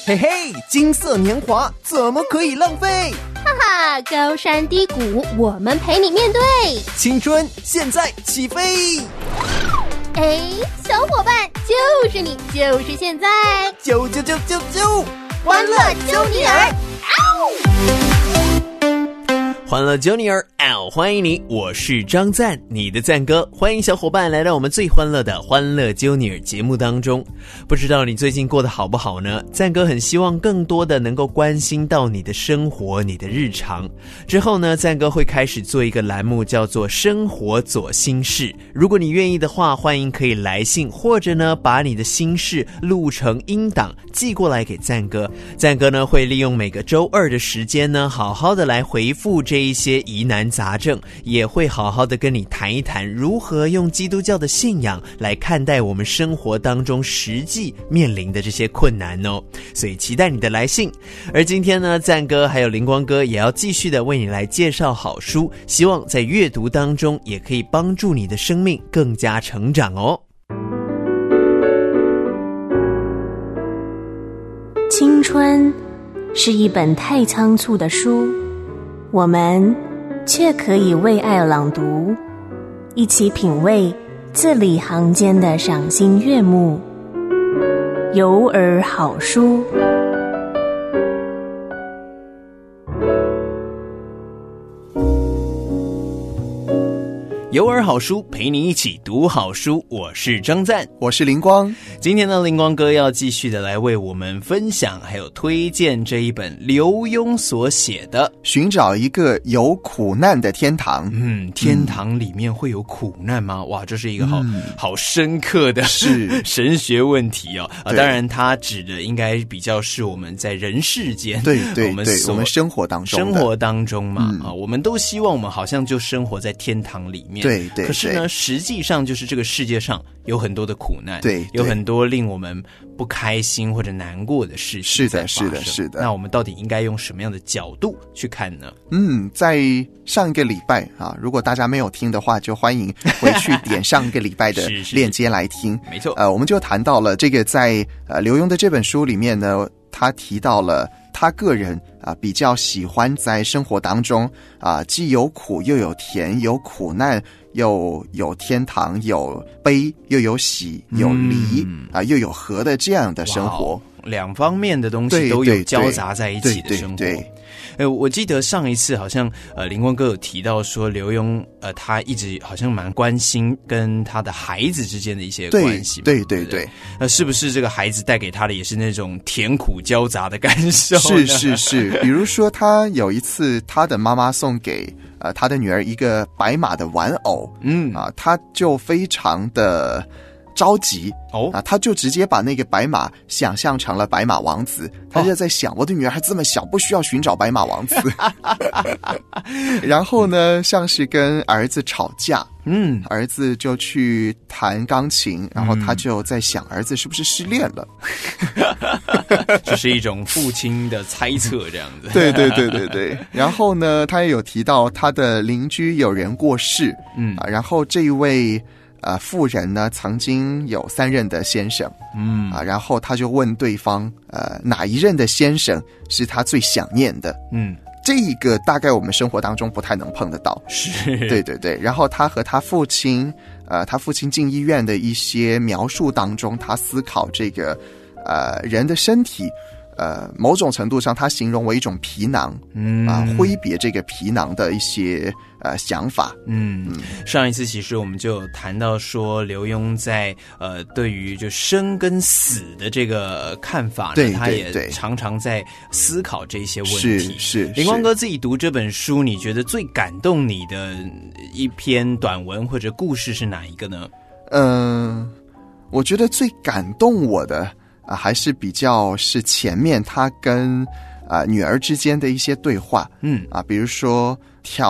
嘿嘿，金色年华怎么可以浪费？ 哈哈，高山低谷我们陪你面对， 青春现在起飞。 哎，小伙伴，就是你，就是现在， 啾， 欢乐揪你儿！ 欢乐揪你儿，欢迎你，我是张赞，你的赞哥。欢迎小伙伴来到我们最欢乐的欢乐揪你儿节目当中。不知道你最近过得好不好呢？赞哥很希望更多的能够关心到你的生活，你的日常。之后呢，赞哥会开始做一个栏目，叫做生活左心事。如果你愿意的话，欢迎可以来信，或者呢把你的心事录成音档寄过来给赞哥。赞哥呢会利用每个周二的时间呢，好好的来回复这一些疑难杂症，也会好好的跟你谈一谈如何用基督教的信仰来看待我们生活当中实际面临的这些困难哦。所以期待你的来信。而今天呢，赞哥还有灵光哥也要继续的为你来介绍好书，希望在阅读当中也可以帮助你的生命更加成长哦。 青春是一本太仓促的书，我们却可以为爱朗读，一起品味字里行间的赏心悦目。有耳好书。 有耳好书陪你一起读好书，我是张赞， 我是灵光。 今天呢，灵光哥要继续的来为我们分享还有推荐这一本刘墉所写的《 寻找一个有苦难的天堂》。 天堂里面会有苦难吗？哇，这是一个好深刻的神学问题哦。当然它指的应该比较是我们在人世间， 对，我们生活当中嘛，我们都希望我们好像就生活在天堂里面。 对， 可是呢，实际上就是这个世界上有很多的苦难， 对， 有很多令我们不开心或者难过的事情在发生。 是的。 那我们到底应该用什么样的角度去看呢？ 在上一个礼拜啊，如果大家没有听的话，就欢迎回去点上一个礼拜的链接来听。 没错， 我们就谈到了这个在刘墉的这本书里面呢，他提到了他个人比较喜欢在生活当中既有苦又有甜，有苦难又有天堂，有悲又有喜，有离又有和的这样的生活。 两方面的东西都有交杂在一起的生活。 对， 我记得上一次好像灵光哥有提到说刘墉他一直好像蛮关心跟他的孩子之间的一些关系。对，是不是这个孩子带给他的也是那种甜苦交杂的感受呢？ 是比如说他有一次他的妈妈送给他的女儿一个白马的玩偶，他就非常的着急他就直接把那个白马想象成了白马王子，他就在想我的女儿还这么小，不需要寻找白马王子。然后呢，像是跟儿子吵架，儿子就去弹钢琴，然后他就在想儿子是不是失恋了。 这是一种父亲的猜测这样子。 对。然后呢，他也有提到他的邻居有人过世，然后这一位妇人呢曾经有3任的先生，然后他就问对方哪一任的先生是他最想念的。这个大概我们生活当中不太能碰得到。 是， 对。然后他和他父亲进医院的一些描述当中，他思考这个人的身体某种程度上他形容为一种皮囊，挥别这个皮囊的一些想法。 上一次其实我们就有谈到说刘墉在对于就生跟死的这个看法呢，他也常常在思考这些问题。是灵光哥自己读这本书，你觉得最感动你的一篇短文或者故事是哪一个呢？ 我觉得最感动我的还是比较是前面他跟女儿之间的一些对话。比如说挑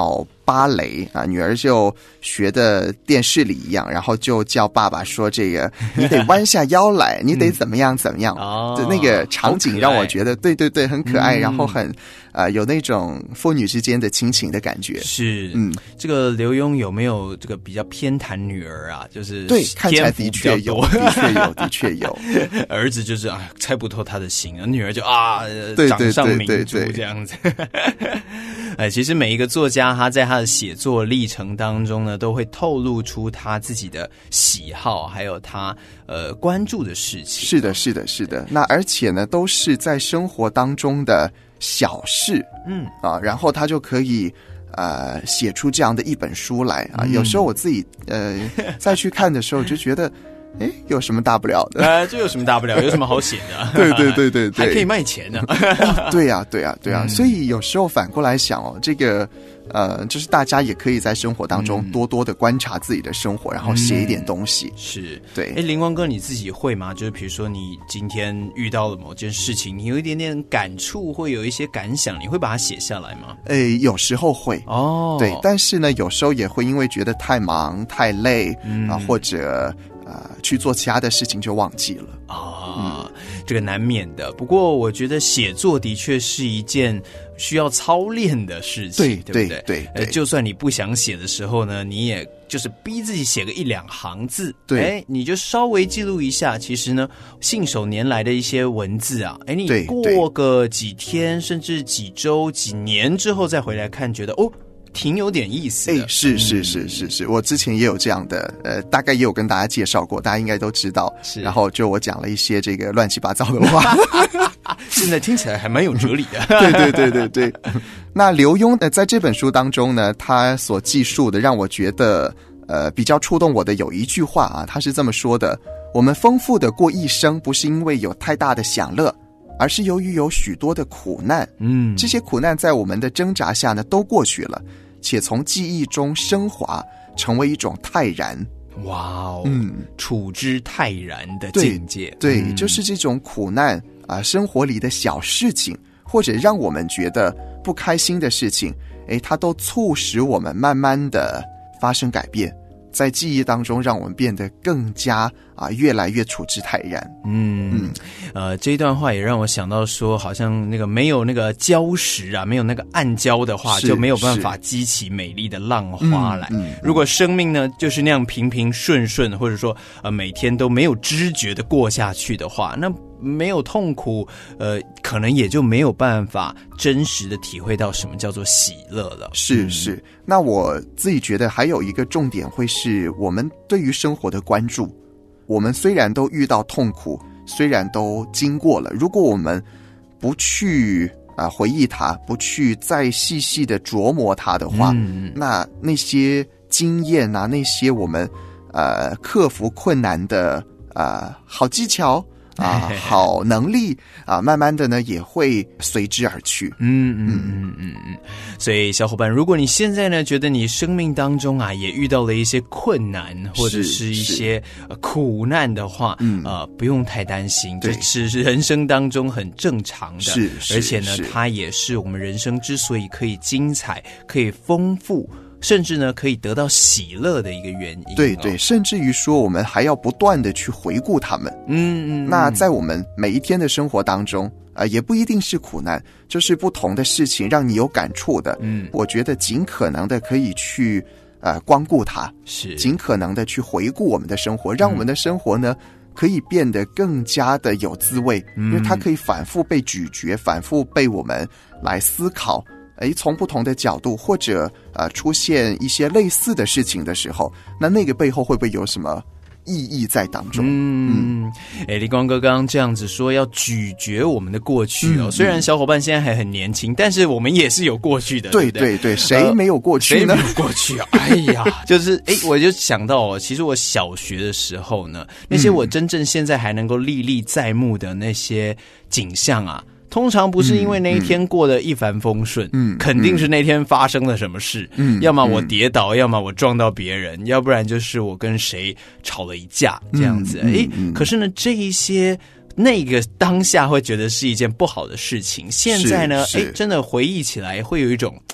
芭蕾啊，女儿就学的电视里一样，然后就叫爸爸说这个你得弯下腰来，你得怎么样怎么样。就那个场景让我觉得对对对很可爱，然后很有那种父女之间的亲情的感觉。 是，这个刘墉有没有这个比较偏袒女儿啊？就是对，看起来的确有，的确有。 儿子就是猜不透他的心，女儿就掌上明珠这样子。其实每一个作家他在他的写作历程当中呢，都会透露出他自己的喜好，还有他关注的事情。 是的，是的，是的。那而且呢，都是在生活当中的小事，然后他就可以写出这样的一本书来啊。有时候我自己再去看的时候，就觉得。有什么大不了的？ 这有什么大不了？有什么好写的？ 对对对对对， 还可以卖钱呢。 对呀对呀对呀，所以有时候反过来想这个就是大家也可以在生活当中多多的观察自己的生活，然后写一点东西。 是， 对。 灵光哥你自己会吗？就是比如说你今天遇到了某件事情，你有一点点感触，会有一些感想，你会把它写下来吗？ 有时候会对，但是呢，有时候也会因为觉得太忙太累或者。去做其他的事情就忘记了这个难免的。不过我觉得写作的确是一件需要操练的事情，对不对？对，就算你不想写的时候呢，你也就是逼自己写个1-2行字， 对， 你就稍微记录一下。其实呢，信手拈来的一些文字啊，你过个几天，甚至几周、几年之后再回来看，觉得挺有点意思的。 是，我之前也有这样的，大概也有跟大家介绍过，大家应该都知道。 是， 然后就我讲了一些这个乱七八糟的话， 现在听起来还蛮有哲理的。 对。那刘墉在这本书当中呢，他所记述的让我觉得比较触动我的有一句话他是这么说的：我们丰富的过一生，不是因为有太大的享乐，而是由于有许多的苦难。这些苦难在我们的挣扎下呢都过去了，且从记忆中升华，成为一种泰然。 哇处之泰然的境界。 对，就是这种苦难生活里的小事情，或者让我们觉得不开心的事情，它都促使我们慢慢的发生改变，在记忆当中让我们变得更加越来越处之泰然。 这一段话也让我想到说，好像那个没有那个礁石没有那个暗礁的话，就没有办法激起美丽的浪花来。如果生命呢就是那样平平顺顺，或者说每天都没有知觉的过下去的话，那没有痛苦，可能也就没有办法真实的体会到什么叫做喜乐了。 是。那我自己觉得还有一个重点会是我们对于生活的关注。我们虽然都遇到痛苦，虽然都经过了，如果我们不去回忆它，不去再细细的琢磨它的话，那些经验那些我们克服困难的好技巧好能力慢慢的呢也会随之而去。 所以小伙伴，如果你现在呢觉得你生命当中也遇到了一些困难或者是一些苦难的话，不用太担心，这是人生当中很正常的。而且呢它也是我们人生之所以可以精彩可以丰富，甚至呢可以得到喜乐的一个原因。 对，甚至于说我们还要不断的去回顾他们。那在我们每一天的生活当中也不一定是苦难，就是不同的事情让你有感触的。我觉得尽可能的可以去光顾它，是尽可能的去回顾我们的生活，让我们的生活呢可以变得更加的有滋味，因为它可以反复被咀嚼，反复被我们来思考。从不同的角度，或者出现一些类似的事情的时候，那个背后会不会有什么意义在当中？ 立光哥刚刚这样子说要咀嚼我们的过去虽然小伙伴现在还很年轻，但是我们也是有过去的。 对，谁没有过去呢？ 谁没有过去哎呀，就是我就想到其实我小学的时候呢，那些我真正现在还能够历历在目的那些景象通常不是因为那一天过得一帆风顺，肯定是那天发生了什么事，要么我跌倒，要么我撞到别人，要不然就是我跟谁吵了一架这样子。可是呢这一些那个当下会觉得是一件不好的事情，现在呢真的回忆起来会有一种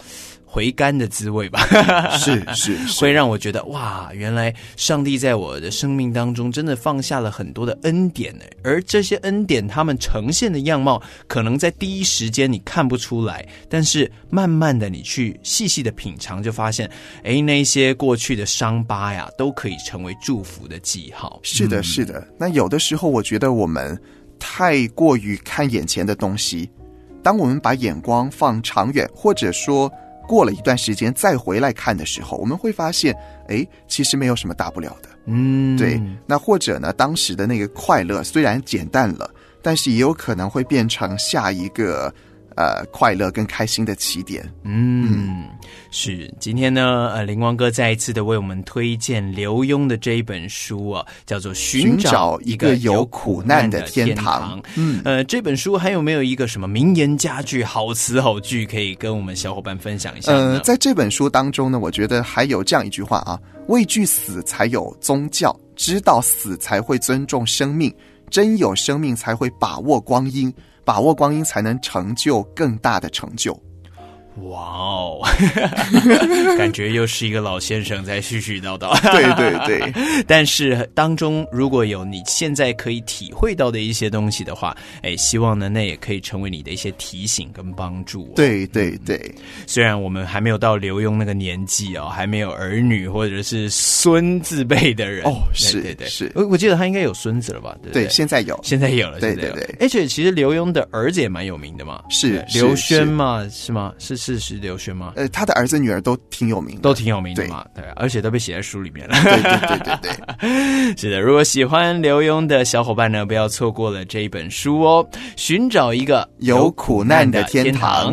回甘的滋味吧。 是会让我觉得哇，原来上帝在我的生命当中真的放下了很多的恩典，而这些恩典他们呈现的样貌可能在第一时间你看不出来，但是慢慢的你去细细的品尝，就发现那些过去的伤疤呀都可以成为祝福的记号。 是的是的。那有的时候我觉得我们太过于看眼前的东西，当我们把眼光放长远，或者说过了一段时间再回来看的时候，我们会发现其实没有什么大不了的。对。那或者呢，当时的那个快乐虽然减淡了，但是也有可能会变成下一个快乐跟开心的起点。 是。今天呢凌光哥再一次的为我们推荐刘墉的这一本书叫做《寻找一个有苦难的天堂》。这本书还有没有一个什么名言佳句、好词好句可以跟我们小伙伴分享一下呢？ 在这本书当中呢，我觉得还有这样一句话啊：畏惧死才有宗教，知道死才会尊重生命，真有生命才会把握光阴，把握光阴才能成就更大的成就。 哇哦，感觉又是一个老先生在絮絮叨叨。 对对对。 但是当中如果有你现在可以体会到的一些东西的话，希望呢那也可以成为你的一些提醒跟帮助。 对对对。虽然我们还没有到刘墉那个年纪还没有儿女或者是孙字辈的人。 是。 对对对。 是。 我记得他应该有孙子了吧？对不对？ 对，现在有了。对对对。 而且其实刘墉的儿子也蛮有名的嘛。 是。 刘轩嘛，是吗？是刘轩吗？ 他的儿子女儿都挺有名的嘛。对，而且都被写在书里面了。 对对对对对。 是的，如果喜欢刘墉的小伙伴呢，不要错过了这一本书哦，《寻找一个有苦难的天堂》。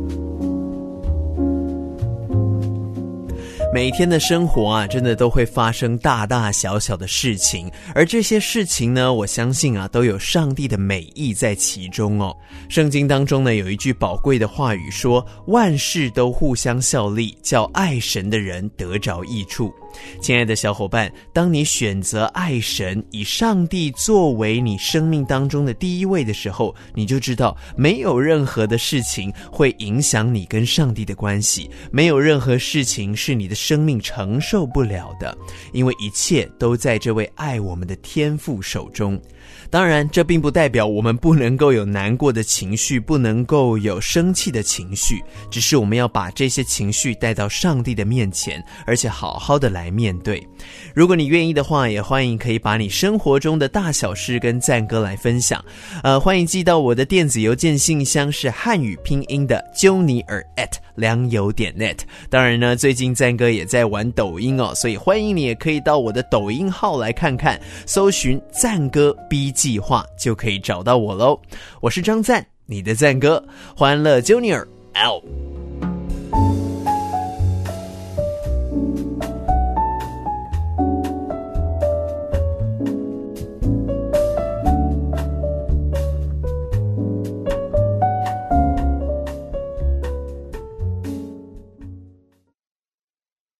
每天的生活真的都会发生大大小小的事情，而这些事情呢，我相信都有上帝的美意在其中哦。圣经当中呢，有一句宝贵的话语说，万事都互相效力，叫爱神的人得着益处。亲爱的小伙伴，当你选择爱神，以上帝作为你生命当中的第一位的时候，你就知道没有任何的事情会影响你跟上帝的关系，没有任何事情是你的生命承受不了的，因为一切都在这位爱我们的天父手中。当然，这并不代表我们不能够有难过的情绪，不能够有生气的情绪，只是我们要把这些情绪带到上帝的面前，而且好好的来面对。如果你愿意的话，也欢迎可以把你生活中的大小事跟赞歌来分享。欢迎寄到我的电子邮件信箱，是汉语拼音的jonier@良友.net。当然呢，最近赞歌也在玩抖音所以欢迎你也可以到我的抖音号来看看，搜寻赞歌 B 计划就可以找到我咯。我是张赞，你的赞歌，欢乐 Junior L。